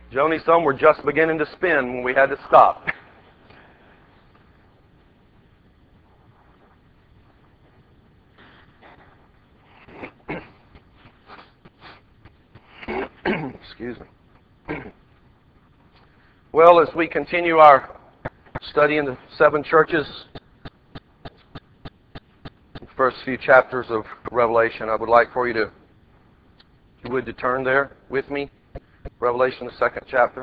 Joni, some were just beginning to spin when we had to stop. Excuse me. Well, as we continue our study in the 7 churches, the first few chapters of Revelation, I would like for you to, if you would, to turn there with me. Revelation, the 2nd chapter.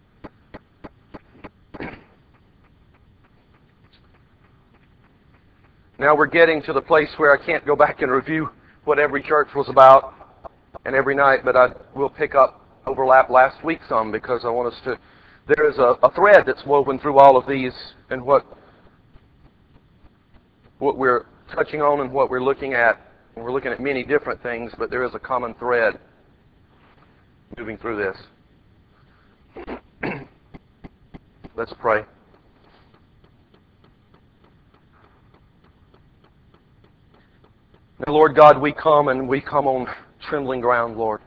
Now we're getting to the place where I can't go back and review what every church was about and every night, but I will pick up overlap last week some, because I want us to, there is a thread that's woven through all of these, and what we're touching on and what we're looking at. And we're looking at many different things, but there is a common thread moving through this. Let's pray. Now, Lord God, we come on trembling ground, Lord.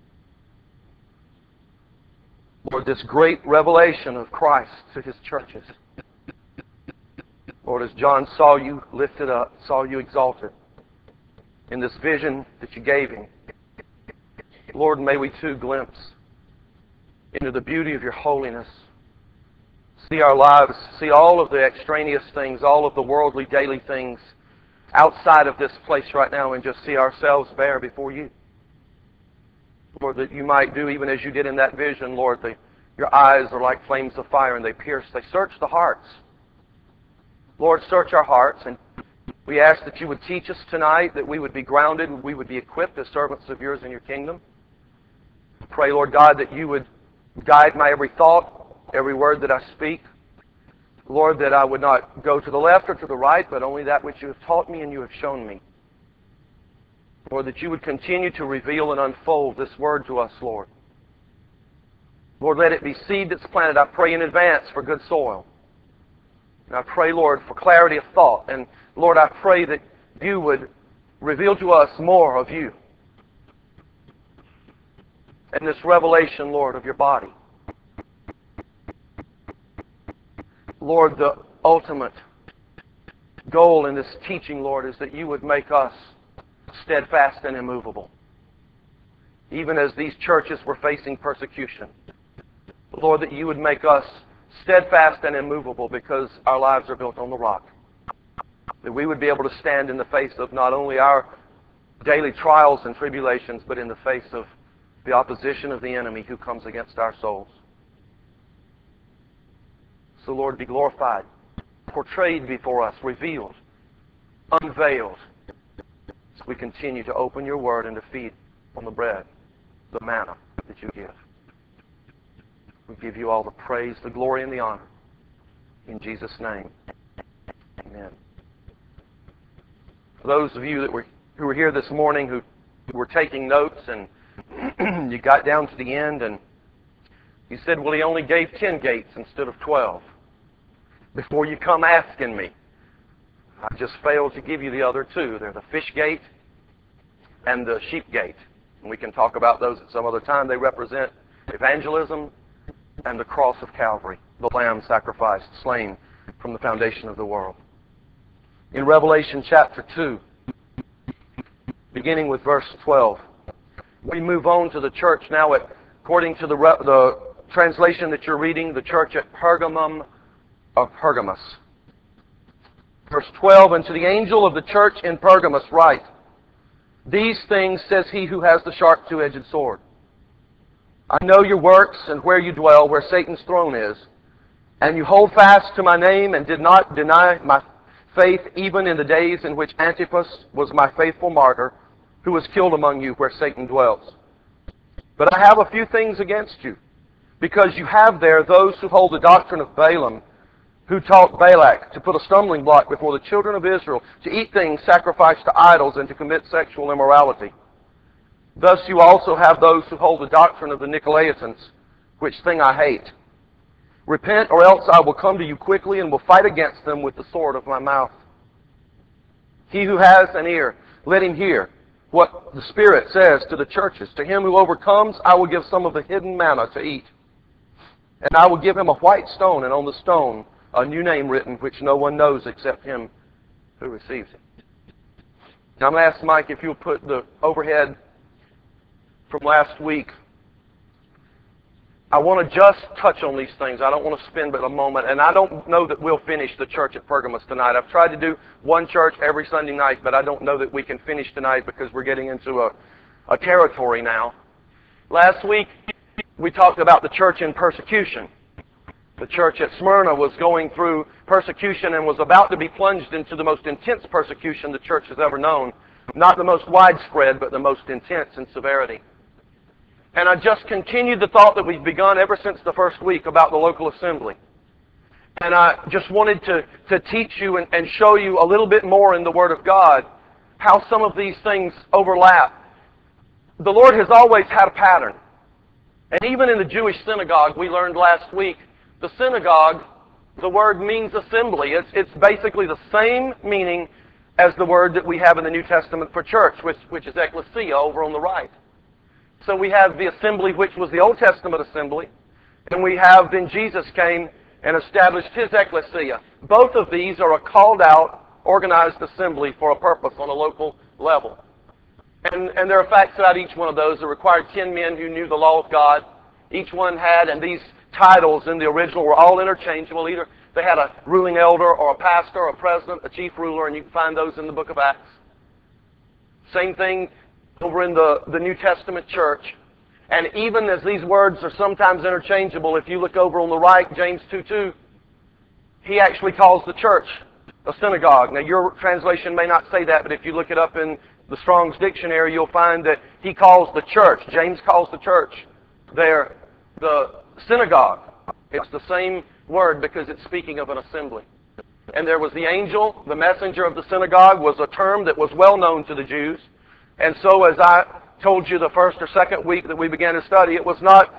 Lord, this great revelation of Christ to His churches. Lord, as John saw you lifted up, saw you exalted in this vision that you gave him, Lord, may we too glimpse into the beauty of your holiness. See our lives, see all of the extraneous things, all of the worldly daily things outside of this place right now, and just see ourselves bare before you. Lord, that you might do even as you did in that vision, Lord. Your eyes are like flames of fire, and they pierce, they search the hearts. Lord, search our hearts, and we ask that you would teach us tonight, that we would be grounded, and we would be equipped as servants of yours in your kingdom. Pray, Lord God, that you would guide my every thought, every word that I speak. Lord, that I would not go to the left or to the right, but only that which you have taught me and you have shown me. Lord, that you would continue to reveal and unfold this word to us, Lord. Lord, let it be seed that's planted, I pray in advance, for good soil. And I pray, Lord, for clarity of thought. And Lord, I pray that you would reveal to us more of you. And this revelation, Lord, of your body. Lord, the ultimate goal in this teaching, Lord, is that you would make us steadfast and immovable. Even as these churches were facing persecution. Lord, that you would make us steadfast and immovable, because our lives are built on the rock. That we would be able to stand in the face of not only our daily trials and tribulations, but in the face of the opposition of the enemy who comes against our souls. So, Lord, be glorified, portrayed before us, revealed, unveiled, as we continue to open your word and to feed on the bread, the manna that you give. We give you all the praise, the glory, and the honor. In Jesus' name, amen. For those of you who were here this morning who were taking notes, and you got down to the end and you said, well, he only gave 10 gates instead of 12. Before you come asking me, I just failed to give you the other 2. They're the fish gate and the sheep gate. And we can talk about those at some other time. They represent evangelism and the cross of Calvary, the Lamb sacrificed, slain from the foundation of the world. In Revelation chapter 2, beginning with verse 12, we move on to the church now, according to the translation that you're reading, the church at Pergamum of Pergamos. Verse 12, and to the angel of the church in Pergamos write, these things says he who has the sharp two-edged sword. I know your works and where you dwell, where Satan's throne is, and you hold fast to my name and did not deny my faith even in the days in which Antipas was my faithful martyr, who was killed among you where Satan dwells. But I have a few things against you, because you have there those who hold the doctrine of Balaam, who taught Balak to put a stumbling block before the children of Israel, to eat things sacrificed to idols and to commit sexual immorality. Thus you also have those who hold the doctrine of the Nicolaitans, which thing I hate. Repent, or else I will come to you quickly and will fight against them with the sword of my mouth. He who has an ear, let him hear what the Spirit says to the churches. To him who overcomes, I will give some of the hidden manna to eat. And I will give him a white stone, and on the stone a new name written, which no one knows except him who receives it. Now I'm going to ask Mike if you'll put the overhead from last week. I want to just touch on these things. I don't want to spend but a moment, and I don't know that we'll finish the church at Pergamos tonight. I've tried to do one church every Sunday night, but I don't know that we can finish tonight because we're getting into a territory now. Last week, we talked about the church in persecution. The church at Smyrna was going through persecution and was about to be plunged into the most intense persecution the church has ever known. Not the most widespread, but the most intense in severity. And I just continued the thought that we've begun ever since the first week about the local assembly. And I just wanted to teach you and show you a little bit more in the Word of God how some of these things overlap. The Lord has always had a pattern. And even in the Jewish synagogue, we learned last week, the synagogue, the word means assembly. It's basically the same meaning as the word that we have in the New Testament for church, which is ecclesia over on the right. So we have the assembly, which was the Old Testament assembly, and we have then Jesus came and established his ecclesia. Both of these are a called out, organized assembly for a purpose on a local level. And there are facts about each one of those. It required 10 men who knew the law of God. Each one had, and these titles in the original were all interchangeable. Either they had a ruling elder or a pastor or a president, a chief ruler, and you can find those in the book of Acts. Same thing over in the New Testament church. And even as these words are sometimes interchangeable, if you look over on the right, James 2:2, he actually calls the church a synagogue. Now your translation may not say that, but if you look it up in the Strong's Dictionary, you'll find that he calls the church, James calls the church there the synagogue. It's the same word because it's speaking of an assembly. And there was the angel, the messenger of the synagogue, was a term that was well known to the Jews. And so as I told you the first or second week that we began to study, it was not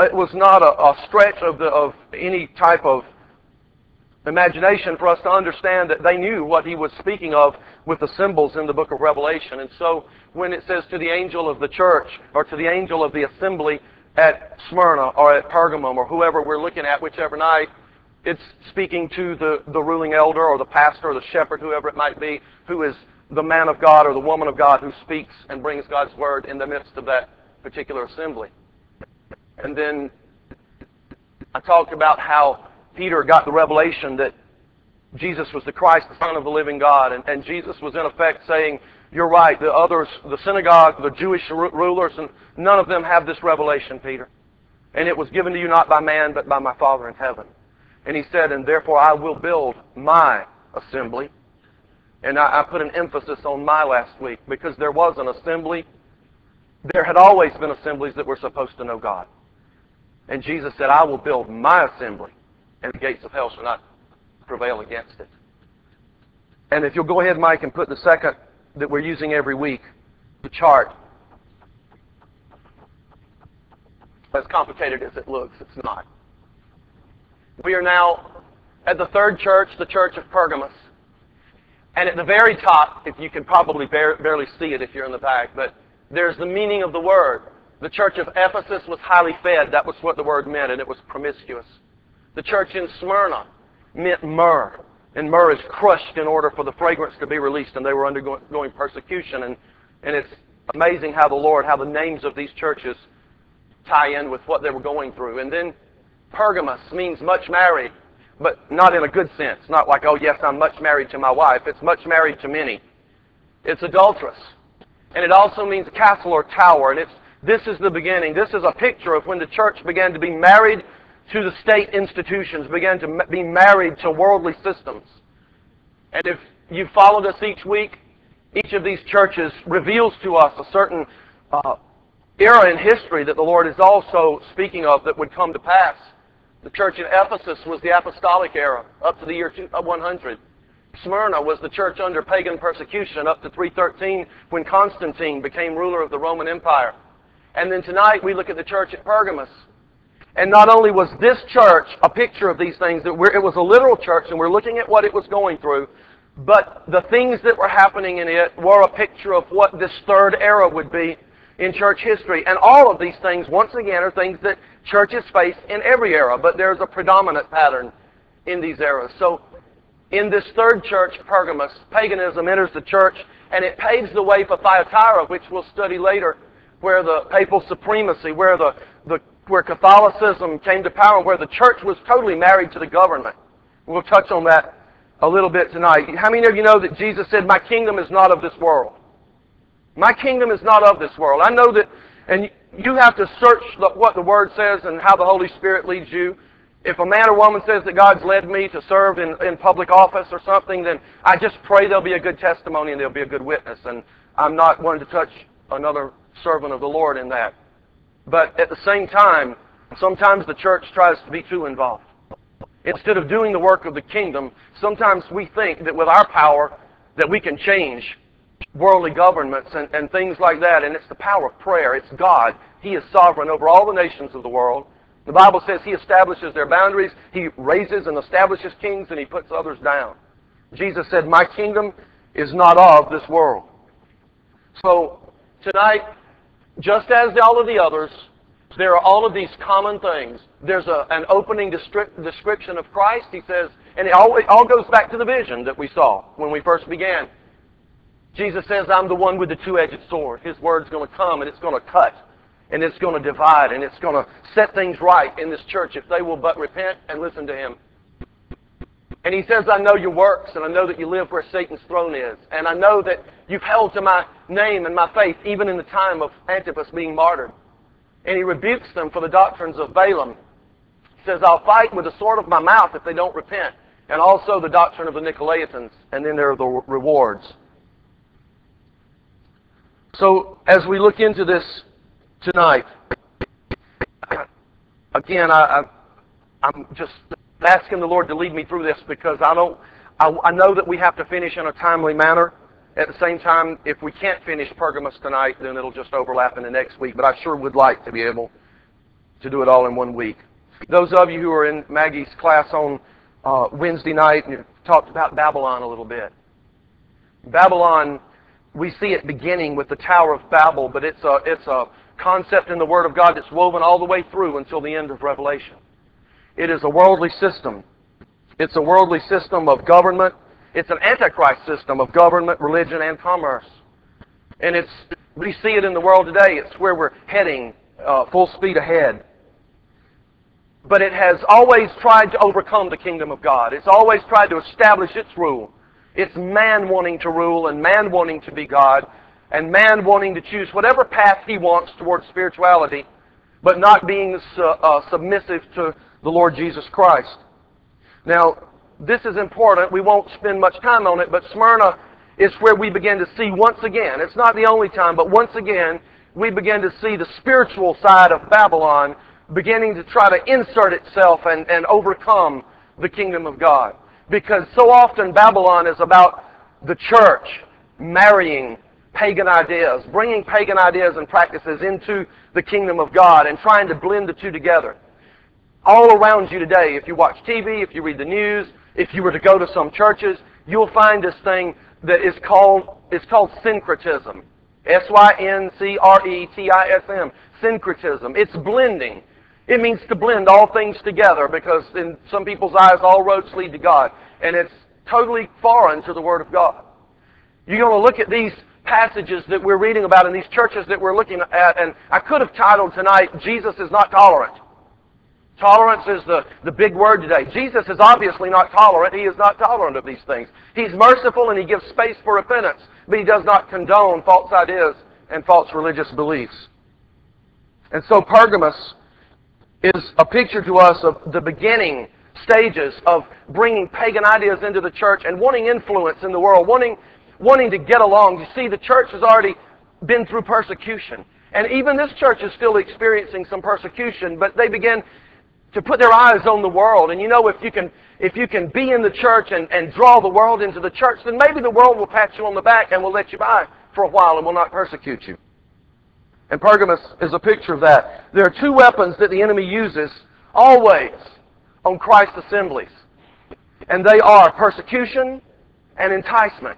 a stretch of any type of imagination for us to understand that they knew what he was speaking of with the symbols in the book of Revelation. And so when it says to the angel of the church or to the angel of the assembly at Smyrna or at Pergamum or whoever we're looking at, whichever night, it's speaking to the ruling elder or the pastor or the shepherd, whoever it might be, who is the man of God or the woman of God who speaks and brings God's word in the midst of that particular assembly. And then I talked about how Peter got the revelation that Jesus was the Christ, the Son of the living God. And Jesus was in effect saying, you're right, the others, the synagogue, the Jewish rulers, and none of them have this revelation, Peter. And it was given to you not by man, but by my Father in heaven. And he said, and therefore I will build my assembly. And I put an emphasis on my last week because there was an assembly. There had always been assemblies that were supposed to know God. And Jesus said, I will build my assembly, and the gates of hell shall not prevail against it. And if you'll go ahead, Mike, and put the second that we're using every week, the chart. As complicated as it looks, it's not. We are now at the third church, the church of Pergamos. And at the very top, if you can probably barely see it if you're in the back, but there's the meaning of the word. The church of Ephesus was highly fed. That was what the word meant, and it was promiscuous. The church in Smyrna meant myrrh, and myrrh is crushed in order for the fragrance to be released, and they were undergoing persecution. And it's amazing how the names of these churches tie in with what they were going through. And then Pergamos means much married, but not in a good sense. Not like, oh yes, I'm much married to my wife. It's much married to many. It's adulterous. And it also means castle or tower. And this is the beginning. This is a picture of when the church began to be married to the state institutions, began to be married to worldly systems. And if you followed us each week, each of these churches reveals to us a certain era in history that the Lord is also speaking of that would come to pass. The church in Ephesus was the apostolic era, up to the year 100. Smyrna was the church under pagan persecution, up to 313, when Constantine became ruler of the Roman Empire. And then tonight we look at the church at Pergamos. And not only was this church a picture of these things, it was a literal church, and we're looking at what it was going through, but the things that were happening in it were a picture of what this third era would be. in church history. And all of these things, once again, are things that churches face in every era, but there's a predominant pattern in these eras. So in this third church, Pergamos, paganism enters the church, and it paves the way for Thyatira, which we'll study later, where the papal supremacy, where Catholicism came to power, where the church was totally married to the government. We'll touch on that a little bit tonight. How many of you know that Jesus said, "My kingdom is not of this world"? My kingdom is not of this world. I know that, and you have to search what the Word says and how the Holy Spirit leads you. If a man or woman says that God's led me to serve in public office or something, then I just pray there'll be a good testimony and there'll be a good witness. And I'm not one to touch another servant of the Lord in that. But at the same time, sometimes the church tries to be too involved. Instead of doing the work of the kingdom, sometimes we think that with our power that we can change worldly governments and things like that. And it's the power of prayer. It's God. He is sovereign over all the nations of the world. The Bible says He establishes their boundaries. He raises and establishes kings, and He puts others down. Jesus said, "My kingdom is not of this world." So tonight, just as all of the others, there are all of these common things. There's an opening description of Christ. He says, and it all goes back to the vision that we saw when we first began. Jesus says, "I'm the one with the two-edged sword." His word's going to come, and it's going to cut, and it's going to divide, and it's going to set things right in this church if they will but repent and listen to Him. And He says, "I know your works, and I know that you live where Satan's throne is, and I know that you've held to my name and my faith even in the time of Antipas being martyred." And He rebukes them for the doctrines of Balaam. He says, "I'll fight with the sword of my mouth if they don't repent," and also the doctrine of the Nicolaitans, and then there are the rewards. So as we look into this tonight, again, I'm just asking the Lord to lead me through this because I know that we have to finish in a timely manner. At the same time, if we can't finish Pergamos tonight, then it'll just overlap in the next week. But I sure would like to be able to do it all in one week. Those of you who are in Maggie's class on Wednesday night, and talked about Babylon a little bit. Babylon, we see it beginning with the Tower of Babel, but it's a concept in the Word of God that's woven all the way through until the end of Revelation. It is a worldly system. It's a worldly system of government. It's an antichrist system of government, religion, and commerce. And we see it in the world today. It's where we're heading full speed ahead. But it has always tried to overcome the kingdom of God. It's always tried to establish its rule. It's man wanting to rule and man wanting to be God and man wanting to choose whatever path he wants towards spirituality, but not being submissive to the Lord Jesus Christ. Now, this is important. We won't spend much time on it, but Smyrna is where we begin to see once again, it's not the only time, but once again, we begin to see the spiritual side of Babylon beginning to try to insert itself and overcome the kingdom of God. Because so often Babylon is about the church marrying pagan ideas, bringing pagan ideas and practices into the kingdom of God and trying to blend the two together. All around you today, if you watch TV, if you read the news, if you were to go to some churches, you'll find this thing that is called syncretism. S-Y-N-C-R-E-T-I-S-M. Syncretism. It's blending. It means to blend all things together because in some people's eyes all roads lead to God. And it's totally foreign to the Word of God. You're going to look at these passages that we're reading about in these churches that we're looking at, and I could have titled tonight, Jesus is not tolerant. Tolerance is the big word today. Jesus is obviously not tolerant. He is not tolerant of these things. He's merciful and He gives space for repentance, but He does not condone false ideas and false religious beliefs. And so Pergamos is a picture to us of the beginning stages of bringing pagan ideas into the church and wanting influence in the world, wanting to get along. You see, the church has already been through persecution. And even this church is still experiencing some persecution, but they begin to put their eyes on the world. And you know, if you can be in the church and draw the world into the church, then maybe the world will pat you on the back and will let you by for a while and will not persecute you. And Pergamos is a picture of that. There are two weapons that the enemy uses always on Christ's assemblies. And they are persecution and enticement.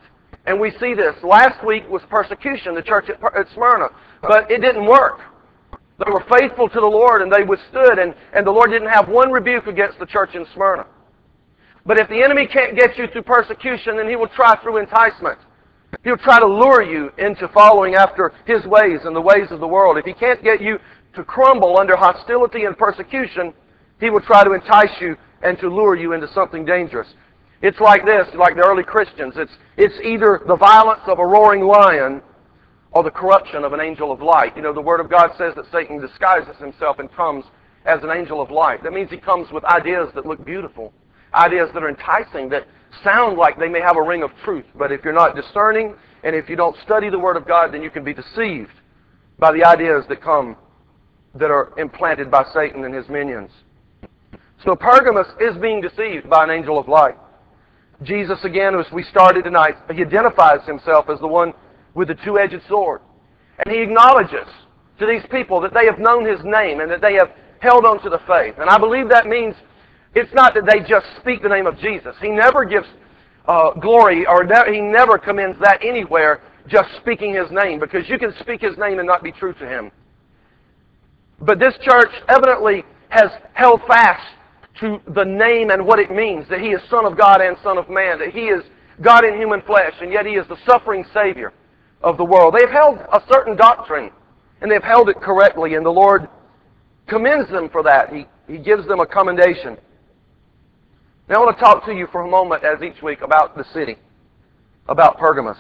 And we see this. Last week was persecution, the church at Smyrna. But it didn't work. They were faithful to the Lord and they withstood, and the Lord didn't have one rebuke against the church in Smyrna. But if the enemy can't get you through persecution, then he will try through enticement. He'll try to lure you into following after his ways and the ways of the world. If he can't get you to crumble under hostility and persecution, he will try to entice you and to lure you into something dangerous. It's like this, like the early Christians. It's either the violence of a roaring lion or the corruption of an angel of light. You know, the Word of God says that Satan disguises himself and comes as an angel of light. That means he comes with ideas that look beautiful, ideas that are enticing, that sound like they may have a ring of truth. But if you're not discerning and if you don't study the Word of God, then you can be deceived by the ideas that come, that are implanted by Satan and his minions. So Pergamos is being deceived by an angel of light. Jesus, again, as we started tonight, he identifies himself as the one with the two-edged sword. And he acknowledges to these people that they have known his name and that they have held on to the faith. And I believe that means it's not that they just speak the name of Jesus. He never gives glory, or he never commends that anywhere, just speaking his name, because you can speak his name and not be true to him. But this church evidently has held fast to the name and what it means, that he is Son of God and Son of Man, that he is God in human flesh, and yet he is the suffering Savior of the world. They've held a certain doctrine, and they've held it correctly, and the Lord commends them for that. He gives them a commendation. Now I want to talk to you for a moment, as each week, about the city, about Pergamos.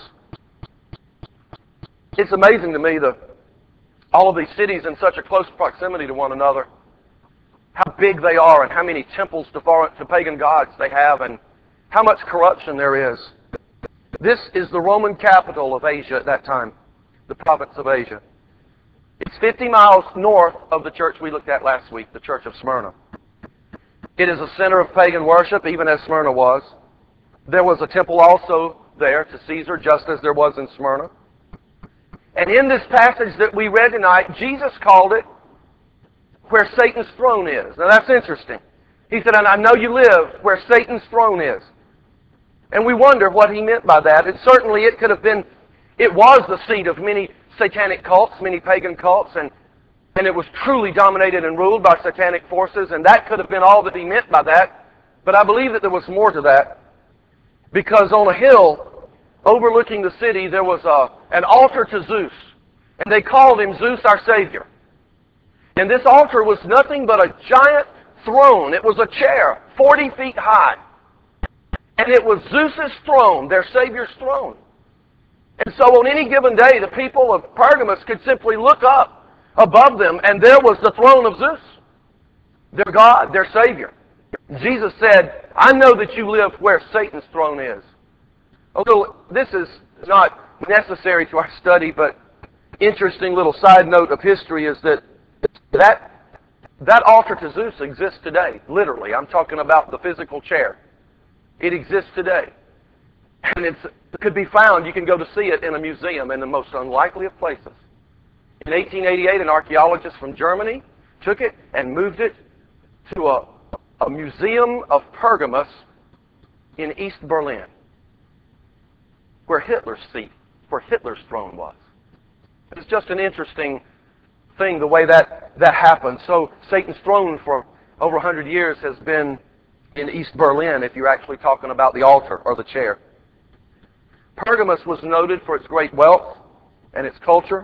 It's amazing to me that all of these cities in such a close proximity to one another, how big they are and how many temples to pagan gods they have and how much corruption there is. This is the Roman capital of Asia at that time, the province of Asia. It's 50 miles north of the church we looked at last week, the church of Smyrna. It is a center of pagan worship, even as Smyrna was. There was a temple also there to Caesar, just as there was in Smyrna. And in this passage that we read tonight, Jesus called it where Satan's throne is. Now that's interesting. He said, and I know you live where Satan's throne is. And we wonder what he meant by that. And certainly it could have been, it was the seat of many satanic cults, many pagan cults, and it was truly dominated and ruled by satanic forces, and that could have been all that he meant by that. But I believe that there was more to that, because on a hill overlooking the city there was an altar to Zeus, and they called him Zeus our Savior. And this altar was nothing but a giant throne. It was a chair 40 feet high. And it was Zeus's throne, their Savior's throne. And so on any given day, the people of Pergamos could simply look up above them, and there was the throne of Zeus, their God, their Savior. Jesus said, I know that you live where Satan's throne is. Although this is not necessary to our study, but interesting little side note of history is that altar to Zeus exists today, literally. I'm talking about the physical chair. It exists today. And it could be found, you can go to see it in a museum in the most unlikely of places. In 1888, an archaeologist from Germany took it and moved it to a museum of Pergamos in East Berlin, where Hitler's throne was. It's just an interesting thing, the way that happened. So Satan's throne for over 100 years has been in East Berlin, if you're actually talking about the altar or the chair. Pergamos was noted for its great wealth and its culture.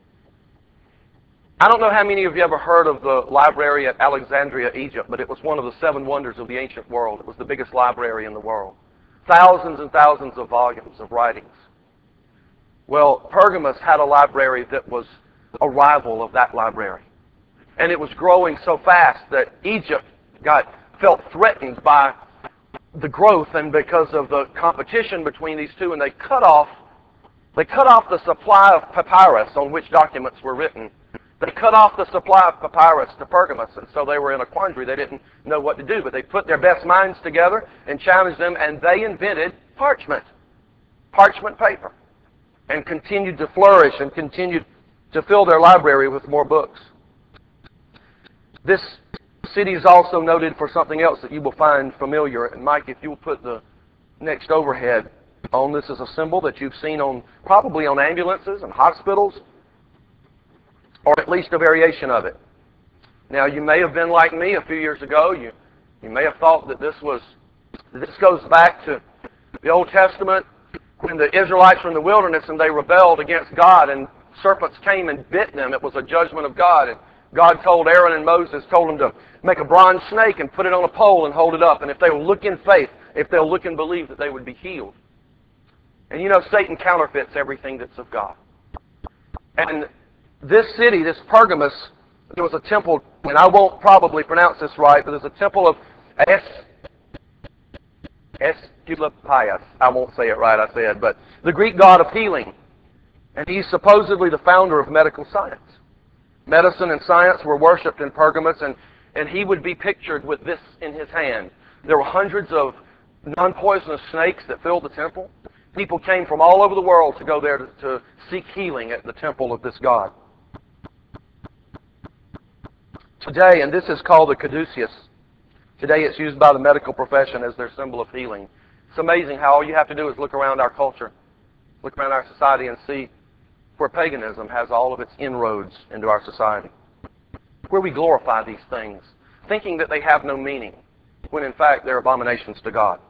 I don't know how many of you ever heard of the library at Alexandria, Egypt, but it was one of the 7 wonders of the ancient world. It was the biggest library in the world. Thousands and thousands of volumes of writings. Well, Pergamos had a library that was a rival of that library. And it was growing so fast that Egypt felt threatened by the growth and because of the competition between these two, and they cut off the supply of papyrus on which documents were written. They cut off the supply of papyrus to Pergamos, and so they were in a quandary. They didn't know what to do, but they put their best minds together and challenged them, and they invented parchment paper, and continued to flourish and continued to fill their library with more books. This city is also noted for something else that you will find familiar. And Mike, if you'll put the next overhead. on. This is a symbol that you've seen on probably on ambulances and hospitals, or at least a variation of it. Now, you may have been like me a few years ago. You may have thought that this goes back to the Old Testament when the Israelites were in the wilderness and they rebelled against God and serpents came and bit them. It was a judgment of God. And God told Aaron and Moses, told them to make a bronze snake and put it on a pole and hold it up. And if they will look in faith, if they'll look and believe, that they would be healed. And you know, Satan counterfeits everything that's of God. And this city, this Pergamus, there was a temple, and I won't probably pronounce this right, but there's a temple of Esculapius. I won't say it right, I said, but the Greek god of healing. And he's supposedly the founder of medical science. Medicine and science were worshipped in Pergamus, and he would be pictured with this in his hand. There were hundreds of non-poisonous snakes that filled the temple. People came from all over the world to go there to seek healing at the temple of this god. Today, and this is called the caduceus, today it's used by the medical profession as their symbol of healing. It's amazing how all you have to do is look around our culture, look around our society and see where paganism has all of its inroads into our society, where we glorify these things, thinking that they have no meaning, when in fact they're abominations to God.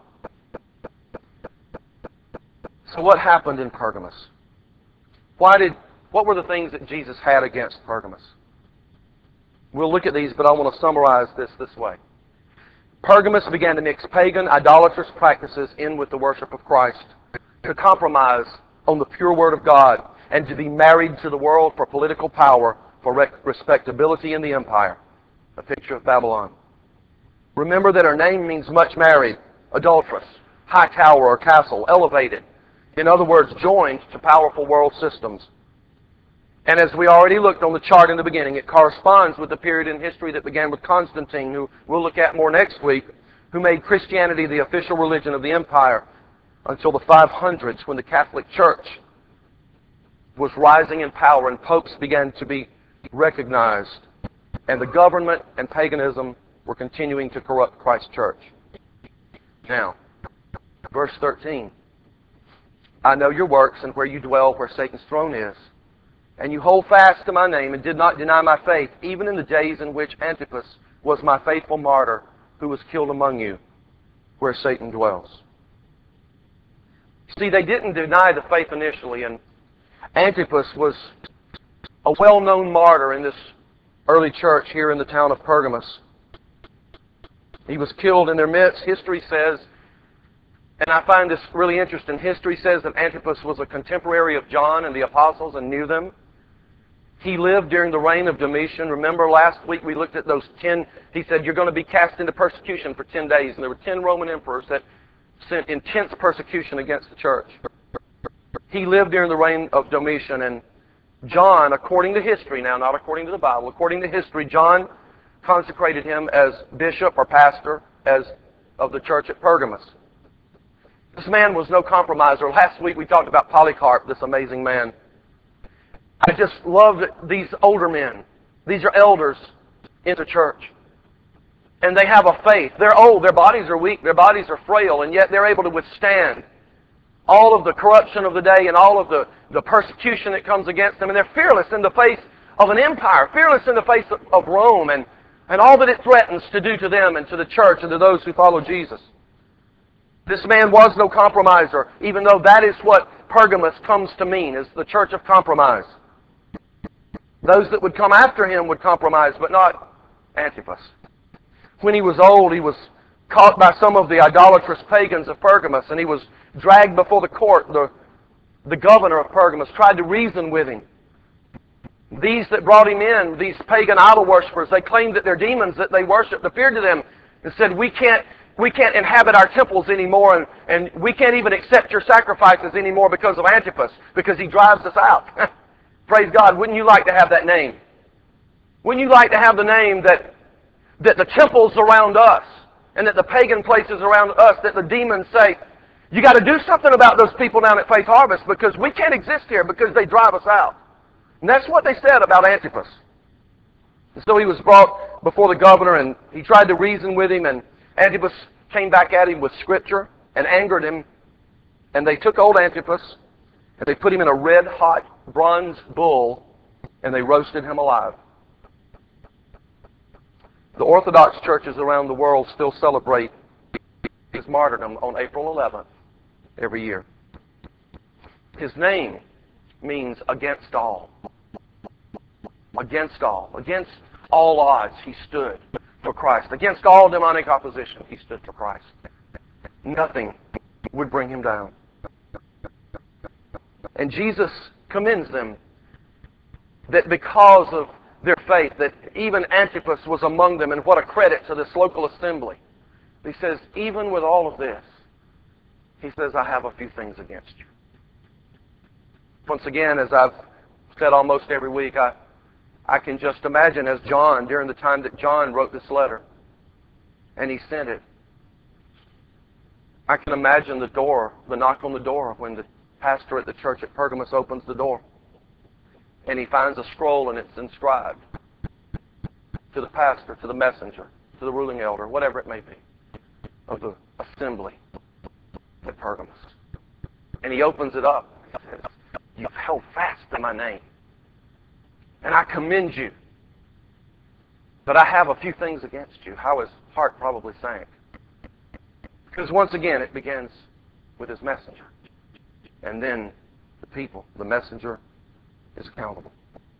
So what happened in Pergamus? What were the things that Jesus had against Pergamus? We'll look at these, but I want to summarize this way. Pergamus began to mix pagan, idolatrous practices in with the worship of Christ, to compromise on the pure Word of God, and to be married to the world for political power, for respectability in the empire. A picture of Babylon. Remember that her name means much married, adulteress, high tower or castle, elevated. In other words, joined to powerful world systems. And as we already looked on the chart in the beginning, it corresponds with the period in history that began with Constantine, who we'll look at more next week, who made Christianity the official religion of the empire until the 500s, when the Catholic Church was rising in power and popes began to be recognized, and the government and paganism were continuing to corrupt Christ's church. Now, verse 13. I know your works and where you dwell, where Satan's throne is. And you hold fast to my name and did not deny my faith, even in the days in which Antipas was my faithful martyr, who was killed among you, where Satan dwells. See, they didn't deny the faith initially, and Antipas was a well-known martyr in this early church here in the town of Pergamus. He was killed in their midst. History says, and I find this really interesting, history says that Antipas was a contemporary of John and the apostles and knew them. He lived during the reign of Domitian. Remember last week we looked at those 10, he said you're going to be cast into persecution for 10 days. And there were 10 Roman emperors that sent intense persecution against the church. He lived during the reign of Domitian, and John, according to history now, not according to the Bible, according to history, John consecrated him as bishop or pastor of the church at Pergamus. This man was no compromiser. Last week we talked about Polycarp, this amazing man. I just love these older men. These are elders in the church. And they have a faith. They're old, their bodies are weak, their bodies are frail, and yet they're able to withstand all of the corruption of the day and all of the persecution that comes against them. And they're fearless in the face of an empire, fearless in the face of Rome and all that it threatens to do to them and to the church and to those who follow Jesus. This man was no compromiser, even though that is what Pergamus comes to mean, is the church of compromise. Those that would come after him would compromise, but not Antipas. When he was old, he was caught by some of the idolatrous pagans of Pergamus, and he was dragged before the court. The governor of Pergamus tried to reason with him. These that brought him in, these pagan idol worshippers, they claimed that their demons that they worshipped appeared to them and said, we can't inhabit our temples anymore, and we can't even accept your sacrifices anymore because of Antipas, because he drives us out. Praise God. Wouldn't you like to have that name? Wouldn't you like to have the name that the temples around us and that the pagan places around us, that the demons say, you got to do something about those people down at Faith Harvest because we can't exist here because they drive us out. And that's what they said about Antipas. And so he was brought before the governor, and he tried to reason with him, and Antipas came back at him with Scripture and angered him. And they took old Antipas, and they put him in a red-hot bronze bull, and they roasted him alive. The Orthodox churches around the world still celebrate his martyrdom on April 11th every year. His name means against all. Against all. Against all odds, he stood for Christ. Against all demonic opposition, he stood for Christ. Nothing would bring him down. And Jesus commends them that because of their faith, that even Antipas was among them, and what a credit to this local assembly. He says, even with all of this, he says, I have a few things against you. Once again, as I've said almost every week, I can just imagine as John, during the time that John wrote this letter, and he sent it, I can imagine the knock on the door when the pastor at the church at Pergamos opens the door, and he finds a scroll and it's inscribed to the pastor, to the messenger, to the ruling elder, whatever it may be, of the assembly at Pergamos. And he opens it up and says, you've held fast to my name, and I commend you. But I have a few things against you. How his heart probably sank. Because once again, it begins with his messenger. And then the people, the messenger, is accountable.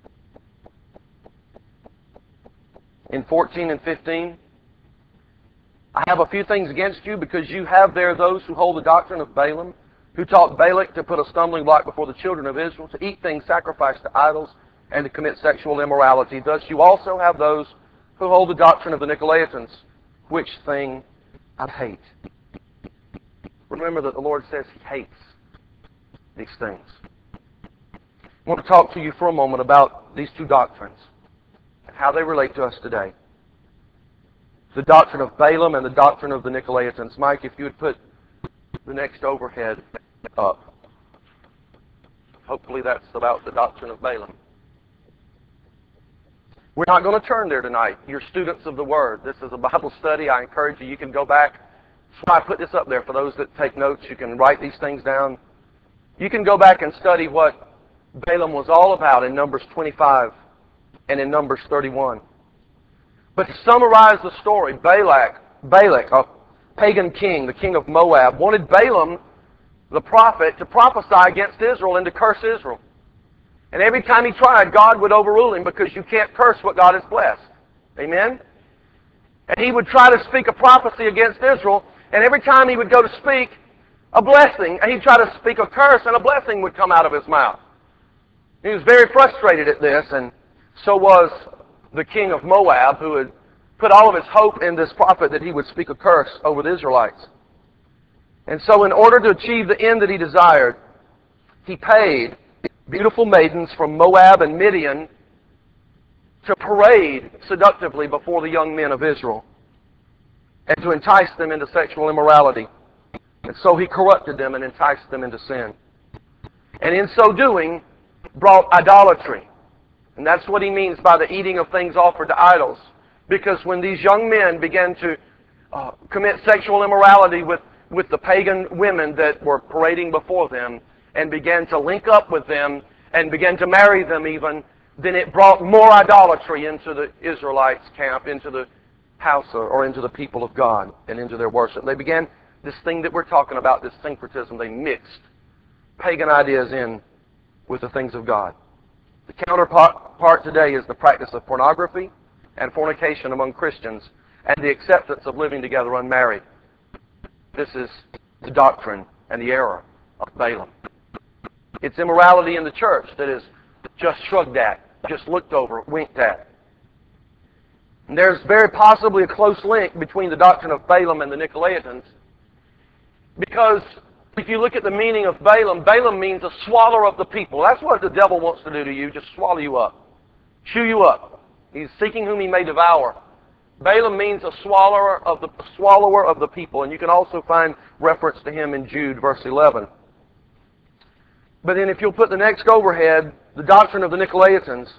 In 14 and 15, I have a few things against you because you have there those who hold the doctrine of Balaam, who taught Balak to put a stumbling block before the children of Israel, to eat things sacrificed to idols, and to commit sexual immorality. Thus you also have those who hold the doctrine of the Nicolaitans, which thing I hate. Remember that the Lord says He hates these things. I want to talk to you for a moment about these two doctrines and how they relate to us today. The doctrine of Balaam and the doctrine of the Nicolaitans. Mike, if you would put the next overhead up. Hopefully that's about the doctrine of Balaam. We're not going to turn there tonight. You're students of the Word. This is a Bible study. I encourage you, you can go back. So I put this up there for those that take notes. You can write these things down. You can go back and study what Balaam was all about in Numbers 25 and in Numbers 31. But to summarize the story, Balak, a pagan king, the king of Moab, wanted Balaam, the prophet, to prophesy against Israel and to curse Israel. And every time he tried, God would overrule him because you can't curse what God has blessed. Amen? And he would try to speak a prophecy against Israel, and every time he would go to speak a blessing, and he'd try to speak a curse, and a blessing would come out of his mouth. He was very frustrated at this, and so was the king of Moab, who had put all of his hope in this prophet that he would speak a curse over the Israelites. And so in order to achieve the end that he desired, he paid beautiful maidens from Moab and Midian to parade seductively before the young men of Israel and to entice them into sexual immorality. And so he corrupted them and enticed them into sin. And in so doing, brought idolatry. And that's what he means by the eating of things offered to idols. Because when these young men began to commit sexual immorality with the pagan women that were parading before them, and began to link up with them, and began to marry them even, then it brought more idolatry into the Israelites' camp, into the house or into the people of God, and into their worship. They began this thing that we're talking about, this syncretism. They mixed pagan ideas in with the things of God. The counterpart today is the practice of pornography and fornication among Christians, and the acceptance of living together unmarried. This is the doctrine and the error of Balaam. It's immorality in the church that is just shrugged at, just looked over, winked at. And there's very possibly a close link between the doctrine of Balaam and the Nicolaitans, because if you look at the meaning of Balaam, Balaam means a swaller of the people. That's what the devil wants to do to you, just swallow you up, chew you up. He's seeking whom he may devour. Balaam means a swallower of the people, and you can also find reference to him in Jude, verse 11. But then if you'll put the next overhead, the doctrine of the Nicolaitans.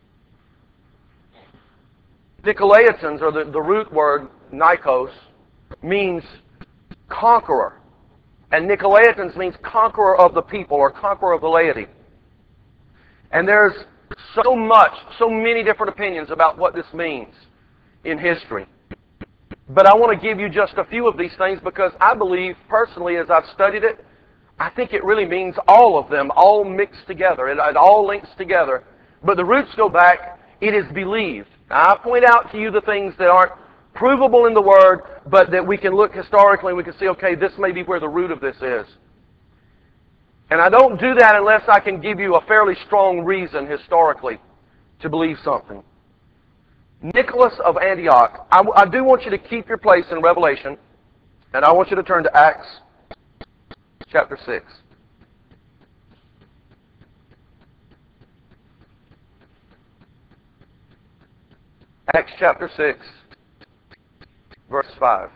Nicolaitans, or the root word, Nikos, means conqueror. And Nicolaitans means conqueror of the people or conqueror of the laity. And there's so many different opinions about what this means in history. But I want to give you just a few of these things because I believe, personally, as I've studied it, I think it really means all of them, all mixed together. It all links together. But the roots go back, it is believed. Now, I point out to you the things that aren't provable in the Word, but that we can look historically and we can see, okay, this may be where the root of this is. And I don't do that unless I can give you a fairly strong reason historically to believe something. Nicholas of Antioch. I do want you to keep your place in Revelation, and I want you to turn to Acts chapter 6. Acts chapter 6, verse 5.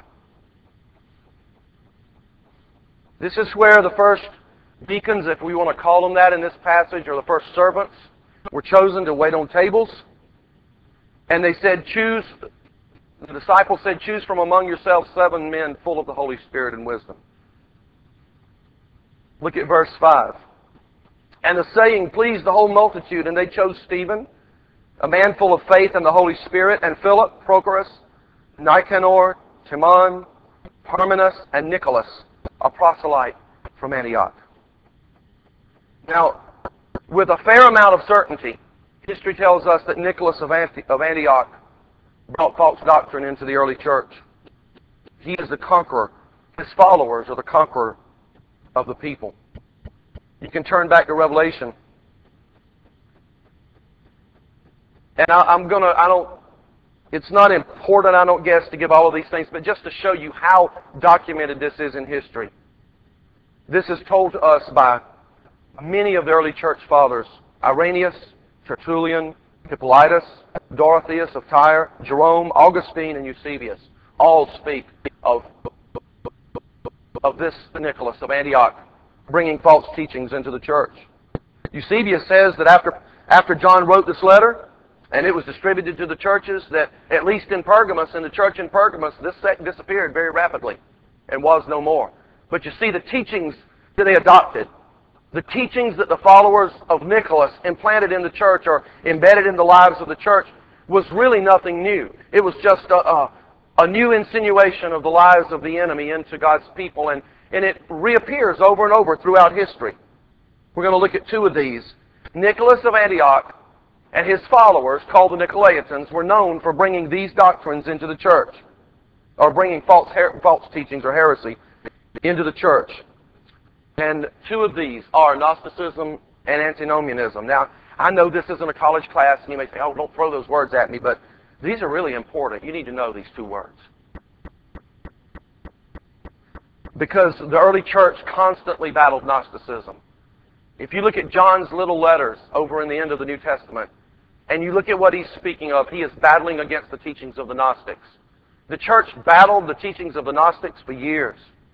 This is where the first deacons, if we want to call them that in this passage, or the first servants, were chosen to wait on tables. And they said, the disciples said, choose from among yourselves 7 men full of the Holy Spirit and wisdom. Look at verse 5. And the saying pleased the whole multitude, and they chose Stephen, a man full of faith and the Holy Spirit, and Philip, Prochorus, Nicanor, Timon, Parmenas, and Nicholas, a proselyte from Antioch. Now, with a fair amount of certainty, history tells us that Nicholas of Antioch brought false doctrine into the early church. He is the conqueror. His followers are the conqueror of the people. You can turn back to Revelation. And it's not important, I don't guess, to give all of these things, but just to show you how documented this is in history. This is told to us by many of the early church fathers: Irenaeus, Tertullian, Hippolytus, Dorotheus of Tyre, Jerome, Augustine, and Eusebius. All speak of this Nicholas of Antioch bringing false teachings into the church. Eusebius says that after John wrote this letter, and it was distributed to the churches, that at least in Pergamos, in the church in Pergamos, this sect disappeared very rapidly and was no more. But you see, the teachings that they adopted, the teachings that the followers of Nicholas implanted in the church or embedded in the lives of the church, was really nothing new. It was just a new insinuation of the lies of the enemy into God's people, and it reappears over and over throughout history. We're going to look at 2 of these. Nicholas of Antioch and his followers, called the Nicolaitans, were known for bringing these doctrines into the church, or bringing false teachings or heresy into the church. And 2 of these are Gnosticism and Antinomianism. Now, I know this isn't a college class, and you may say, oh, don't throw those words at me, but these are really important. You need to know these 2 words. Because the early church constantly battled Gnosticism. If you look at John's little letters over in the end of the New Testament, and you look at what he's speaking of, he is battling against the teachings of the Gnostics. The church battled the teachings of the Gnostics for years.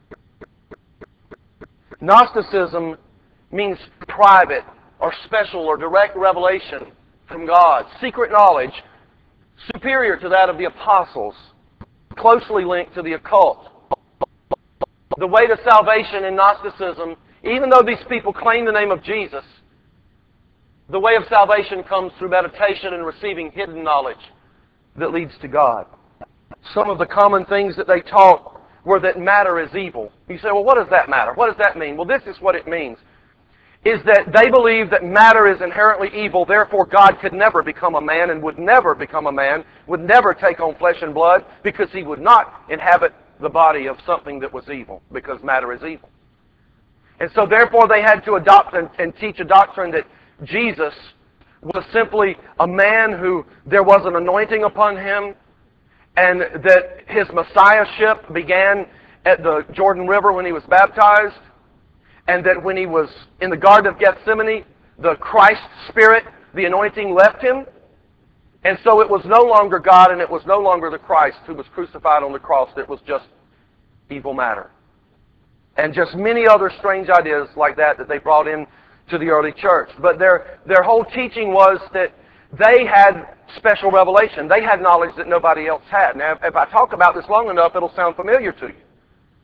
Gnosticism means private or special or direct revelation from God, secret knowledge superior to that of the apostles, closely linked to the occult. The way to salvation in Gnosticism, even though these people claim the name of Jesus, the way of salvation comes through meditation and receiving hidden knowledge that leads to God. Some of the common things that they taught were that matter is evil. You say, well, what does that matter? What does that mean? Well, this is what it means. Is that they believe that matter is inherently evil, therefore God could never become a man and would never become a man, would never take on flesh and blood, because he would not inhabit the body of something that was evil, because matter is evil. And so therefore they had to adopt and teach a doctrine that Jesus was simply a man who there was an anointing upon him, and that his messiahship began at the Jordan River when he was baptized, and that when he was in the Garden of Gethsemane, the Christ Spirit, the anointing left him, and so it was no longer God and it was no longer the Christ who was crucified on the cross. It was just evil matter. And just many other strange ideas like that they brought in to the early church. But their whole teaching was that they had special revelation. They had knowledge that nobody else had. Now, if I talk about this long enough, it'll sound familiar to you.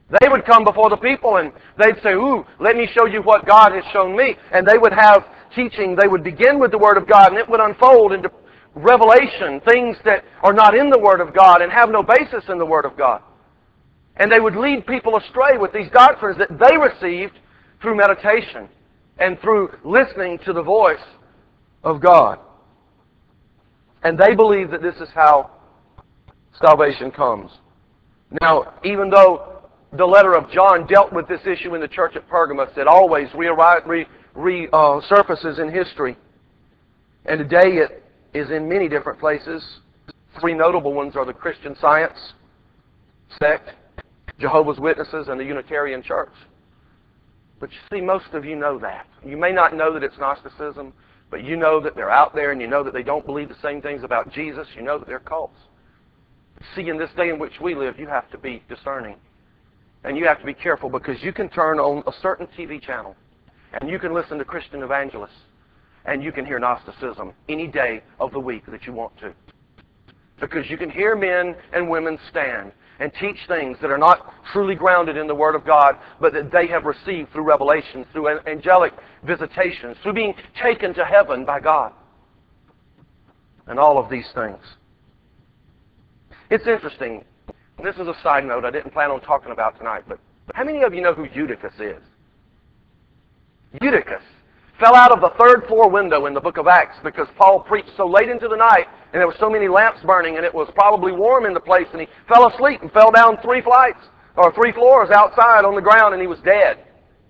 They would come before the people and they'd say, ooh, let me show you what God has shown me. And they would have teaching. They would begin with the Word of God and it would unfold into revelation, things that are not in the Word of God and have no basis in the Word of God. And they would lead people astray with these doctrines that they received through meditation and through listening to the voice of God. And they believe that this is how salvation comes. Now, even though the letter of John dealt with this issue in the church at Pergamos, it always resurfaces in history. And today it is in many different places. Three notable ones are the Christian Science sect, Jehovah's Witnesses, and the Unitarian Church. But you see, most of you know that. You may not know that it's Gnosticism, but you know that they're out there and you know that they don't believe the same things about Jesus. You know that they're cults. See, in this day in which we live, you have to be discerning. And you have to be careful because you can turn on a certain TV channel and you can listen to Christian evangelists and you can hear Gnosticism any day of the week that you want to. Because you can hear men and women stand and teach things that are not truly grounded in the Word of God, but that they have received through revelation, through angelic visitations, through being taken to heaven by God. And all of these things. It's interesting. This is a side note I didn't plan on talking about tonight, but how many of you know who Eutychus is? Eutychus fell out of the third floor window in the book of Acts because Paul preached so late into the night and there were so many lamps burning and it was probably warm in the place and he fell asleep and fell down 3 floors outside on the ground and he was dead.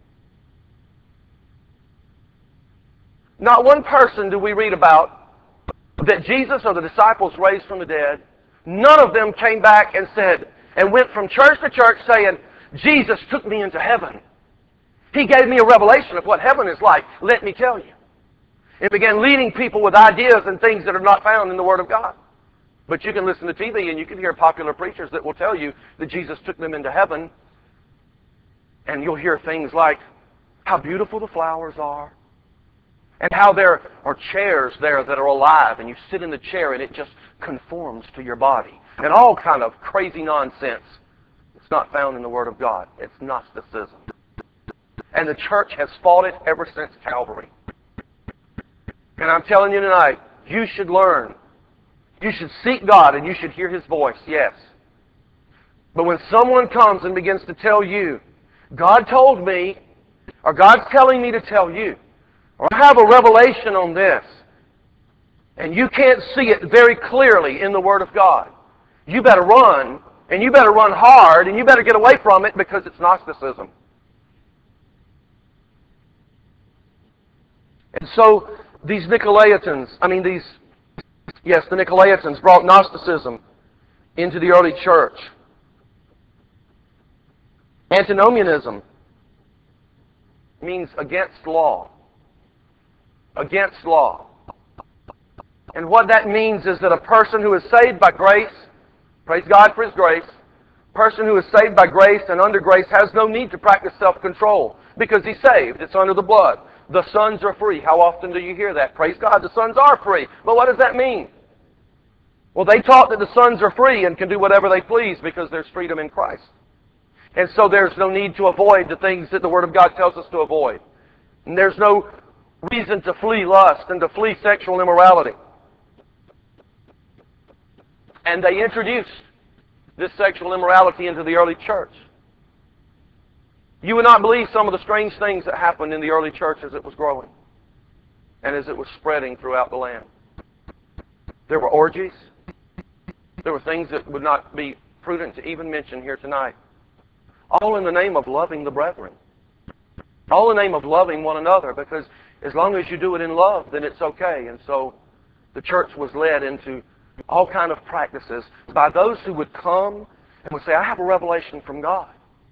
Not one person do we read about that Jesus or the disciples raised from the dead. None of them came back and said, and went from church to church saying, Jesus took me into heaven. He gave me a revelation of what heaven is like. Let me tell you. It began leading people with ideas and things that are not found in the Word of God. But you can listen to TV and you can hear popular preachers that will tell you that Jesus took them into heaven. And you'll hear things like how beautiful the flowers are. And how there are chairs there that are alive, and you sit in the chair and it just conforms to your body. And all kind of crazy nonsense. It's not found in the Word of God. It's Gnosticism. And the church has fought it ever since Calvary. And I'm telling you tonight, you should learn. You should seek God and you should hear His voice, yes. But when someone comes and begins to tell you, God told me, or God's telling me to tell you, or I have a revelation on this, and you can't see it very clearly in the Word of God, you better run, and you better run hard, and you better get away from it because it's Gnosticism. And so these Nicolaitans, the Nicolaitans brought Gnosticism into the early church. Antinomianism means against law. Against law. And what that means is that a person who is saved by grace, praise God for His grace, a person who is saved by grace and under grace has no need to practice self-control because he's saved. It's under the blood. The sons are free. How often do you hear that? Praise God, the sons are free. But what does that mean? Well, they taught that the sons are free and can do whatever they please because there's freedom in Christ. And so there's no need to avoid the things that the Word of God tells us to avoid. And there's no reason to flee lust and to flee sexual immorality. And they introduced this sexual immorality into the early church. You would not believe some of the strange things that happened in the early church as it was growing and as it was spreading throughout the land. There were orgies. There were things that would not be prudent to even mention here tonight. All in the name of loving the brethren. All in the name of loving one another, because as long as you do it in love, then it's okay. And so the church was led into all kind of practices by those who would come and would say, I have a revelation from God.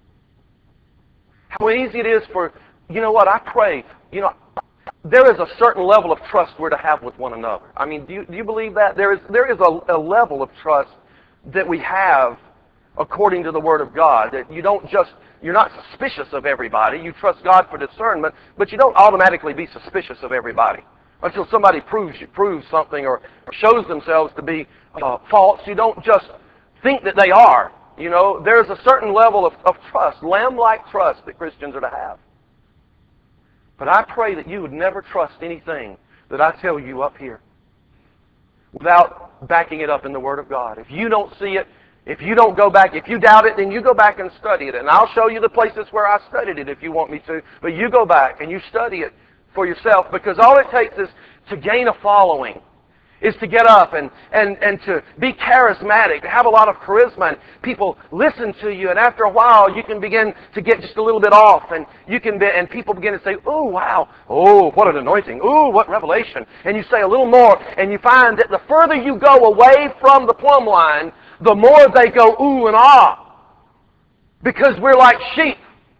How easy it is for, I pray, there is a certain level of trust we're to have with one another. Do you believe that? There is a level of trust that we have according to the Word of God, that you're not suspicious of everybody. You trust God for discernment, but you don't automatically be suspicious of everybody. Until somebody proves something or shows themselves to be false, you don't just think that they are. You know, there's a certain level of trust, lamb-like trust that Christians are to have. But I pray that you would never trust anything that I tell you up here without backing it up in the Word of God. If you don't see it, if you don't go back, if you doubt it, then you go back and study it. And I'll show you the places where I studied it if you want me to. But you go back and you study it for yourself, because all it takes is to gain a following, is to get up and to be charismatic, to have a lot of charisma, and people listen to you, and after a while you can begin to get just a little bit off, and and people begin to say, "Oh, wow, oh, what an anointing, oh, what revelation," and you say a little more, and you find that the further you go away from the plumb line, the more they go ooh and ah, because we're like sheep.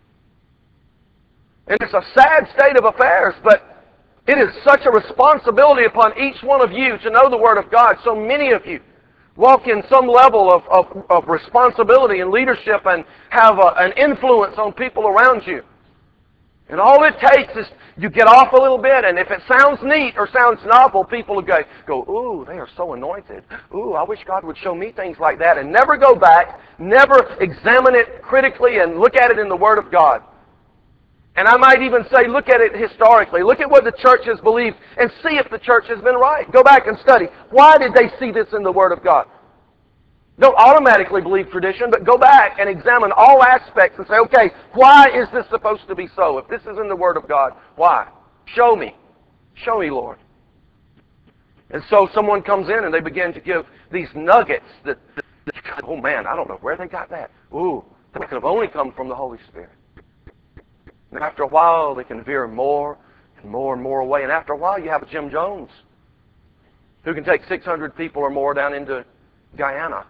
And it's a sad state of affairs, but it is such a responsibility upon each one of you to know the Word of God. So many of you walk in some level of responsibility and leadership and have an influence on people around you. And all it takes is you get off a little bit, and if it sounds neat or sounds novel, people will go, ooh, they are so anointed. Ooh, I wish God would show me things like that. And never go back, never examine it critically and look at it in the Word of God. And I might even say, look at it historically. Look at what the church has believed and see if the church has been right. Go back and study. Why did they see this in the Word of God? Don't automatically believe tradition, but go back and examine all aspects and say, okay, why is this supposed to be so? If this is in the Word of God, why? Show me. Show me, Lord. And so someone comes in and they begin to give these nuggets that oh man, I don't know where they got that. Ooh, that could have only come from the Holy Spirit. And after a while, they can veer more and more and more away. And after a while, you have a Jim Jones who can take 600 people or more down into Guyana,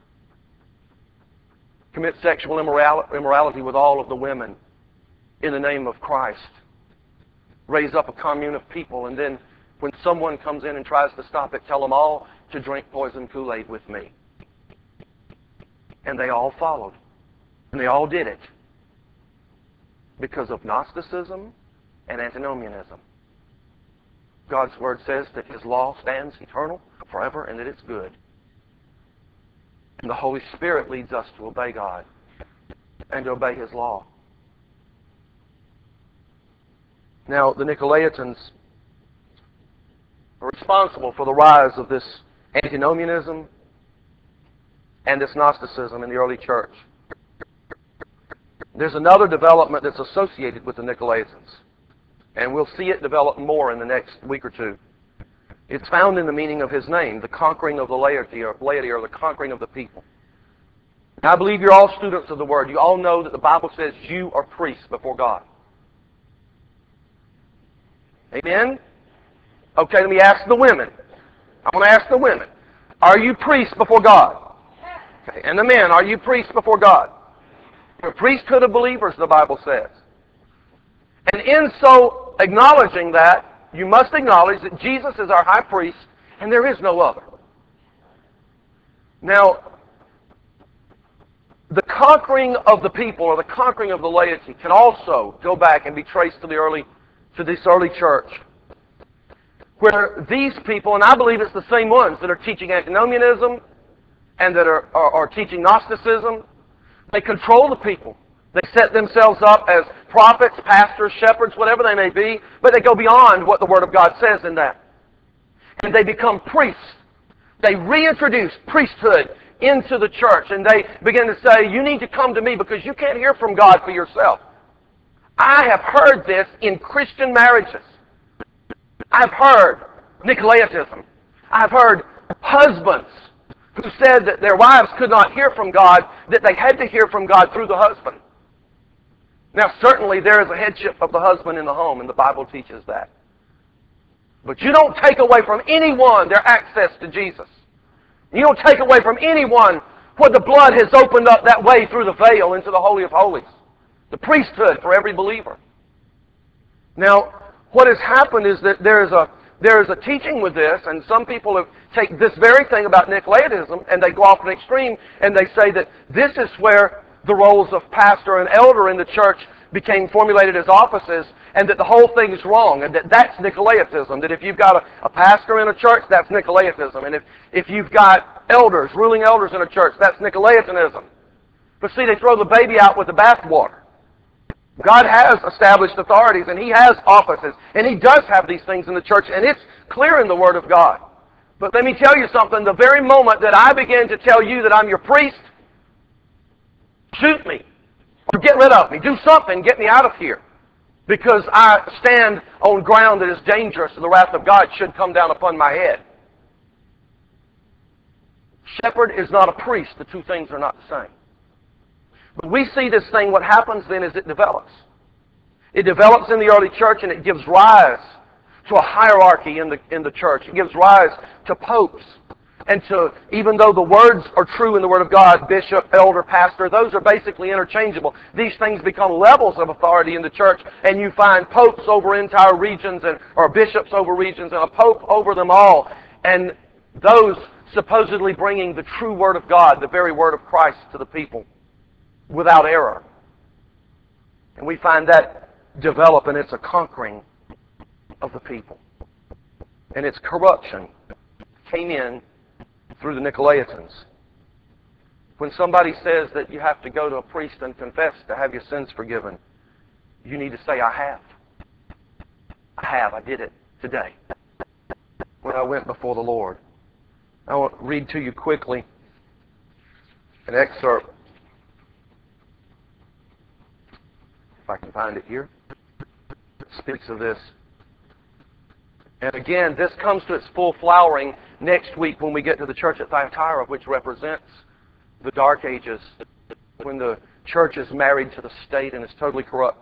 commit sexual immorality with all of the women in the name of Christ, raise up a commune of people, and then when someone comes in and tries to stop it, tell them all to drink poison Kool-Aid with me. And they all followed. And they all did it. Because of Gnosticism and antinomianism. God's Word says that His law stands eternal forever and that it's good. And the Holy Spirit leads us to obey God and to obey His law. Now, the Nicolaitans are responsible for the rise of this antinomianism and this Gnosticism in the early church. There's another development that's associated with the Nicolaitans, and we'll see it develop more in the next week or two. It's found in the meaning of his name, the conquering of the laity or the conquering of the people. Now, I believe you're all students of the Word. You all know that the Bible says you are priests before God. Amen? Okay, let me ask the women. I want to ask the women. Are you priests before God? Okay, and the men, are you priests before God? A priesthood of believers, the Bible says. And in so acknowledging that, you must acknowledge that Jesus is our high priest and there is no other. Now, the conquering of the people or the conquering of the laity can also go back and be traced to this early church, where these people, and I believe it's the same ones that are teaching antinomianism and that are teaching Gnosticism, they control the people. They set themselves up as prophets, pastors, shepherds, whatever they may be, but they go beyond what the Word of God says in that. And they become priests. They reintroduce priesthood into the church, and they begin to say, you need to come to me because you can't hear from God for yourself. I have heard this in Christian marriages. I've heard Nicolaitism. I've heard husbands who said that their wives could not hear from God, that they had to hear from God through the husband. Now, certainly there is a headship of the husband in the home, and the Bible teaches that. But you don't take away from anyone their access to Jesus. You don't take away from anyone where the blood has opened up that way through the veil into the Holy of Holies. The priesthood for every believer. Now, what has happened is that there is a teaching with this, and some people have taken this very thing about Nicolaitism, and they go off an extreme, and they say that this is where the roles of pastor and elder in the church became formulated as offices, and that the whole thing is wrong, and that's Nicolaitism, that if you've got a pastor in a church, that's Nicolaitism, and if you've got elders, ruling elders in a church, that's Nicolaitanism. But see, they throw the baby out with the bathwater. God has established authorities, and He has offices, and He does have these things in the church, and it's clear in the Word of God. But let me tell you something. The very moment that I begin to tell you that I'm your priest, shoot me, or get rid of me. Do something, get me out of here. Because I stand on ground that is dangerous, and the wrath of God should come down upon my head. Shepherd is not a priest. The two things are not the same. But we see this thing, what happens then is it develops. It develops in the early church, and it gives rise to a hierarchy in the church. It gives rise to popes. And to, even though the words are true in the Word of God, bishop, elder, pastor, those are basically interchangeable. These things become levels of authority in the church, and you find popes over entire regions, or bishops over regions, and a pope over them all. And those supposedly bringing the true Word of God, the very Word of Christ to the people, without error. And we find that develop, and it's a conquering of the people. And its corruption came in through the Nicolaitans. When somebody says that you have to go to a priest and confess to have your sins forgiven, you need to say, I have. I did it today when I went before the Lord. I want to read to you quickly an excerpt, if I can find it here. It speaks of this. And again, this comes to its full flowering next week when we get to the church at Thyatira, which represents the Dark Ages, when the church is married to the state and is totally corrupt.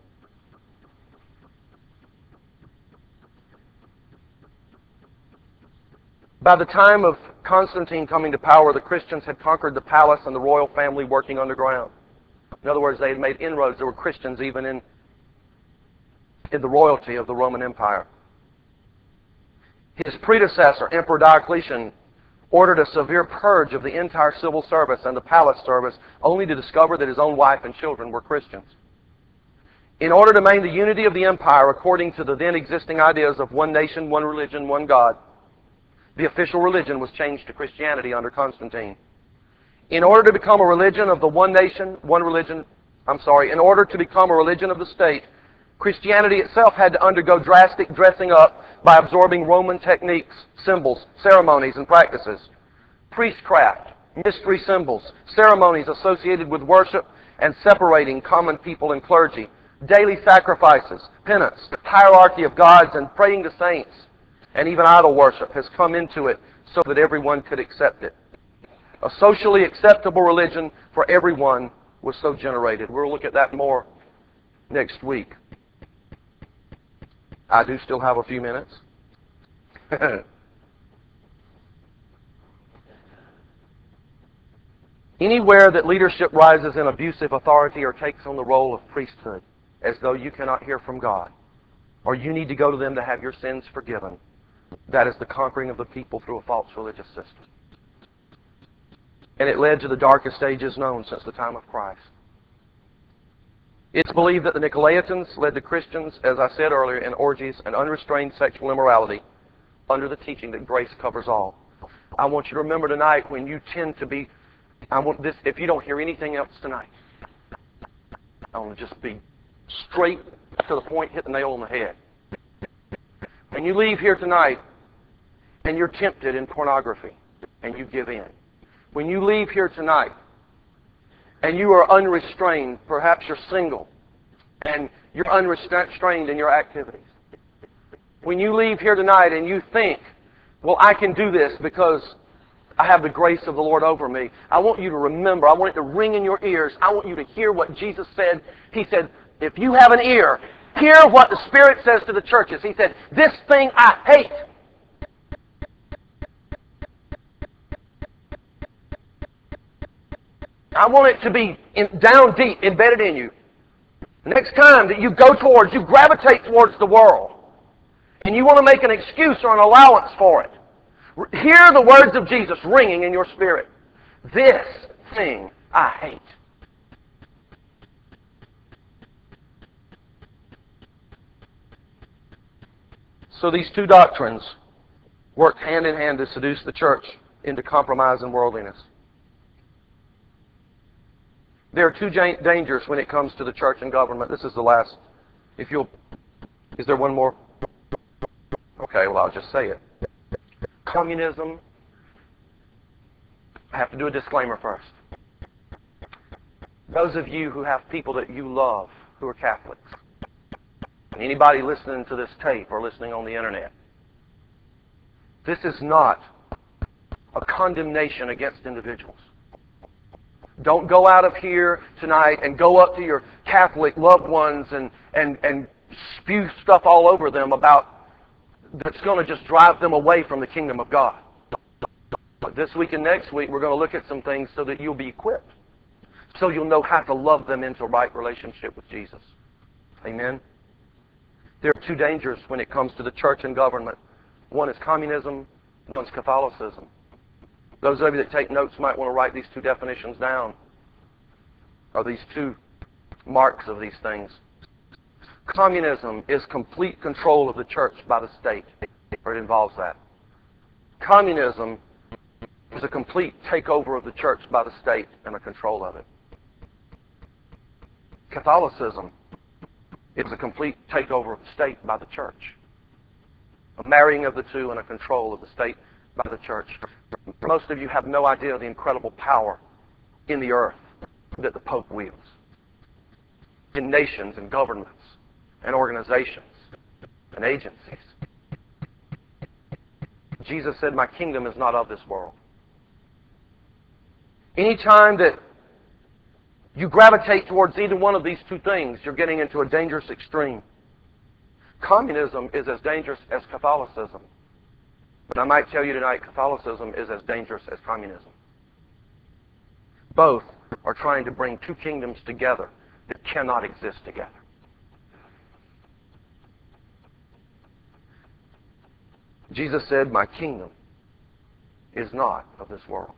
By the time of Constantine coming to power, the Christians had conquered the palace and the royal family working underground. In other words, they had made inroads. There were Christians even in the royalty of the Roman Empire. His predecessor, Emperor Diocletian, ordered a severe purge of the entire civil service and the palace service, only to discover that his own wife and children were Christians. In order to maintain the unity of the empire according to the then existing ideas of one nation, one religion, one God, the official religion was changed to Christianity under Constantine. In order to become a religion of the one nation, one religion, in order to become a religion of the state, Christianity itself had to undergo drastic dressing up by absorbing Roman techniques, symbols, ceremonies, and practices. Priestcraft, mystery symbols, ceremonies associated with worship and separating common people and clergy, daily sacrifices, penance, hierarchy of gods, and praying to saints, and even idol worship has come into it so that everyone could accept it. A socially acceptable religion for everyone was so generated. We'll look at that more next week. I do still have a few minutes. Anywhere that leadership rises in abusive authority or takes on the role of priesthood, as though you cannot hear from God, or you need to go to them to have your sins forgiven, that is the conquering of the people through a false religious system. And it led to the darkest ages known since the time of Christ. It's believed that the Nicolaitans led the Christians, as I said earlier, in orgies and unrestrained sexual immorality under the teaching that grace covers all. I want you to remember tonight when you tend to be, if you don't hear anything else tonight, I want to just be straight to the point, hit the nail on the head. When you leave here tonight and you're tempted in pornography and you give in. When you leave here tonight and you are unrestrained, perhaps you're single, and you're unrestrained in your activities. When you leave here tonight and you think, well, I can do this because I have the grace of the Lord over me, I want you to remember, I want it to ring in your ears, I want you to hear what Jesus said. He said, if you have an ear, hear what the Spirit says to the churches. He said, this thing I hate. I want it to be down deep, embedded in you. Next time that you go towards, you gravitate towards the world, and you want to make an excuse or an allowance for it, hear the words of Jesus ringing in your spirit. This thing I hate. So these two doctrines worked hand in hand to seduce the church into compromise and worldliness. There are two dangers when it comes to the church and government. This is the last. Is there one more? Okay, well, I'll just say it. Communism. I have to do a disclaimer first. Those of you who have people that you love who are Catholics, and anybody listening to this tape or listening on the internet, this is not a condemnation against individuals. Don't go out of here tonight and go up to your Catholic loved ones and spew stuff all over them about that's going to just drive them away from the kingdom of God. But this week and next week, we're going to look at some things so that you'll be equipped, so you'll know how to love them into a right relationship with Jesus. Amen? There are two dangers when it comes to the church and government. One is communism, one's Catholicism. Those of you that take notes might want to write these two definitions down, or these two marks of these things. Communism is complete control of the church by the state, or it involves that. Communism is a complete takeover of the church by the state and the control of it. Catholicism is a complete takeover of the state by the church. A marrying of the two and a control of the state by the church. Most of you have no idea of the incredible power in the earth that the Pope wields. In nations and governments and organizations and agencies. Jesus said, "My kingdom is not of this world." Anytime that you gravitate towards either one of these two things, you're getting into a dangerous extreme. Communism is as dangerous as Catholicism. But I might tell you tonight, Catholicism is as dangerous as communism. Both are trying to bring two kingdoms together that cannot exist together. Jesus said, "My kingdom is not of this world."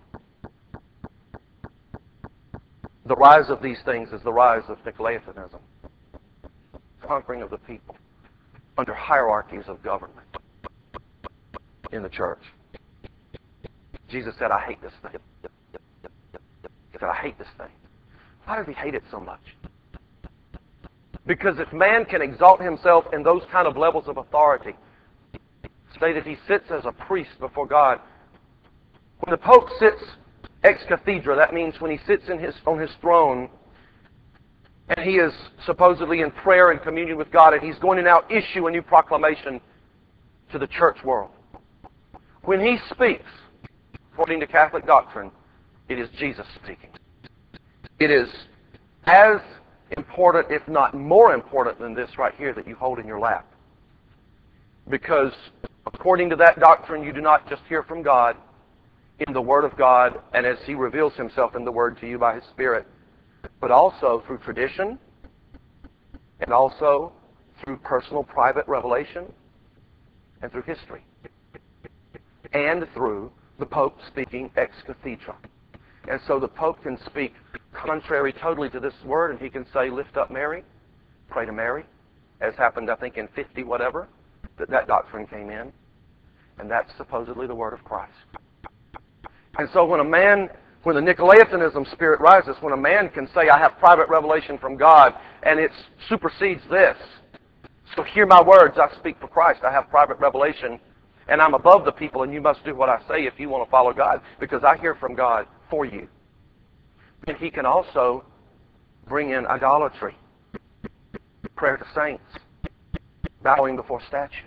The rise of these things is the rise of Nicolaitanism, conquering of the people under hierarchies of government in the church. Jesus said, "I hate this thing." He said, "I hate this thing." Why does he hate it so much? Because if man can exalt himself in those kind of levels of authority, say that he sits as a priest before God. When the Pope sits ex cathedra, that means when he sits on his throne and he is supposedly in prayer and communion with God, and he's going to now issue a new proclamation to the church world. When he speaks, according to Catholic doctrine, it is Jesus speaking. It is as important, if not more important than this right here that you hold in your lap. Because according to that doctrine, you do not just hear from God in the Word of God and as He reveals Himself in the Word to you by His Spirit, but also through tradition and also through personal private revelation and through history and through the Pope speaking ex cathedra. And so the Pope can speak contrary totally to this Word, and he can say, "Lift up Mary, pray to Mary," as happened I think in 50 whatever that doctrine came in, and that's supposedly the Word of Christ. And so when the Nicolaitanism spirit rises, when a man can say, "I have private revelation from God," and it supersedes this, so hear my words, I speak for Christ, I have private revelation, and I'm above the people, and you must do what I say if you want to follow God, because I hear from God for you. And he can also bring in idolatry, prayer to saints, bowing before statues.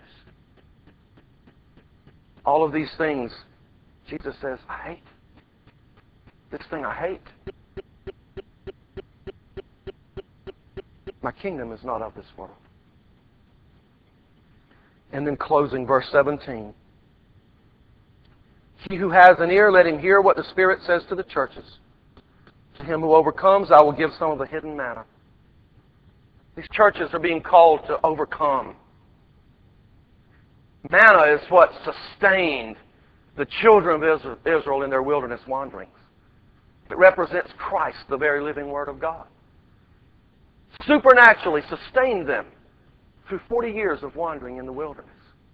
All of these things, Jesus says, "I hate. This thing I hate. My kingdom is not of this world." And then closing, verse 17. "He who has an ear, let him hear what the Spirit says to the churches. To him who overcomes, I will give some of the hidden manna." These churches are being called to overcome. Manna is what sustained the children of Israel in their wilderness wanderings. It represents Christ, the very living Word of God. Supernaturally sustained them through 40 years of wandering in the wilderness.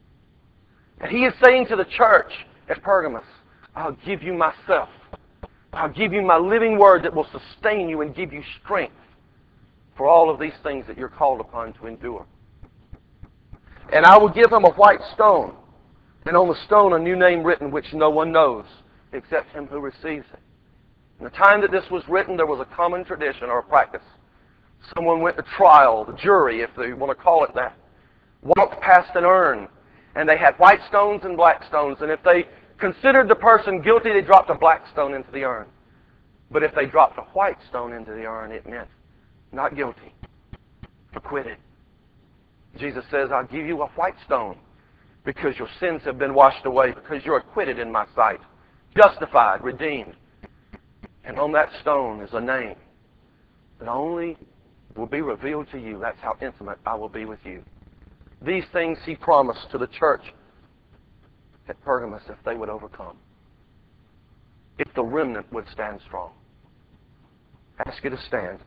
And he is saying to the church at Pergamos, "I'll give you myself I'll give you my living word that will sustain you and give you strength for all of these things that you're called upon to endure. And I will give him a white stone, and on the stone a new name written which no one knows except him who receives it. In the time that this was written, there was a common tradition or a practice. Someone went to trial, the jury, if they want to call it that, walked past an urn, and they had white stones and black stones, and if they considered the person guilty, they dropped a black stone into the urn. But if they dropped a white stone into the urn, it meant not guilty, acquitted. Jesus says, I'll give you a white stone because your sins have been washed away, because you're acquitted in my sight, justified, redeemed. And on that stone is a name that only will be revealed to you. That's how intimate I will be with you. These things he promised to the church at Pergamos if they would overcome. If the remnant would stand strong. I ask you to stand.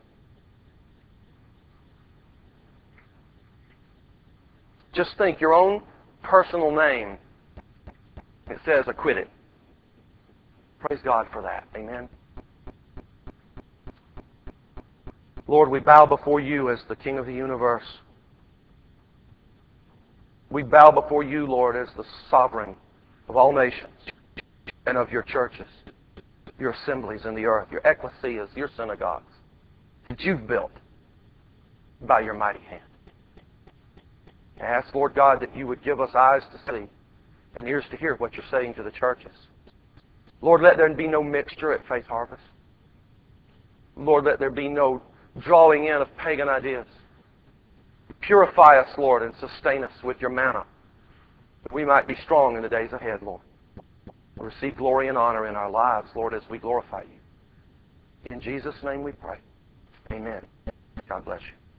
Just think your own personal name. It says acquitted. Praise God for that. Amen. Lord, we bow before you as the King of the universe. We bow before you, Lord, as the sovereign of all nations and of your churches, your assemblies in the earth, your ecclesias, your synagogues that you've built by your mighty hand. I ask, Lord God, that you would give us eyes to see and ears to hear what you're saying to the churches. Lord, let there be no mixture at Faith Harvest. Lord, let there be no drawing in of pagan ideas. Purify us, Lord, and sustain us with your manna, that we might be strong in the days ahead, Lord. Receive glory and honor in our lives, Lord, as we glorify you. In Jesus' name we pray. Amen. God bless you.